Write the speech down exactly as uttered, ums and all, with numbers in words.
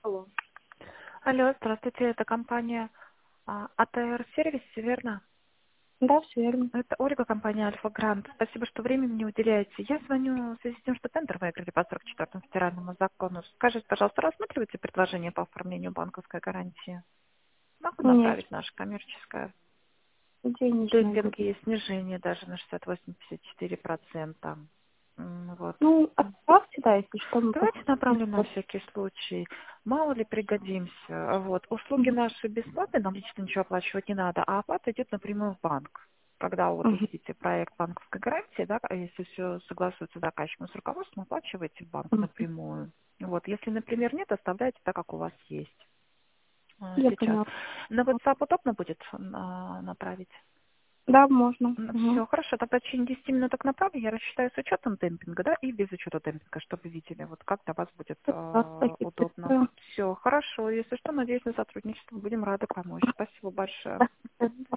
Алло. Алло, здравствуйте, это компания а, АТР Сервис, верно? Да, все верно. Это Ольга, компания Альфа Грант. Спасибо, что время мне уделяете. Я звоню в связи с тем, что тендер выиграли по сорок четвёртому федеральному закону. Скажите, пожалуйста, рассматриваете предложение по оформлению банковской гарантии? Могу Нет, направить наше коммерческое. денежная Демпинг будет. и снижение даже на шестьдесят восемь — пятьдесят четыре процента. М, Вот. Ну, отправьте, да, если что, мы Давайте направлю на посмотрим. всякий случай. Мало ли пригодимся. Вот. Услуги Мгм. наши бесплатные, нам лично ничего оплачивать не надо, а оплата идет напрямую в банк. Когда вот Мгм. увидите проект банковской гарантии, да, а если все согласуется с заказчиком, с руководством, оплачиваете в банк Мгм. напрямую. Вот. Если, например, нет, оставляйте так, как у вас есть а, Я сейчас. поняла. На WhatsApp удобно будет а, направить? Да, можно. Мгм. Все, хорошо, тогда в течение десяти минуток направлю, я рассчитаю с учетом демпинга, да, и без учета демпинга, чтобы видели, вот как для вас будет Да, э, удобно. спасибо. Все, хорошо, если что, надеюсь на сотрудничество, будем рады помочь. Спасибо большое. Да.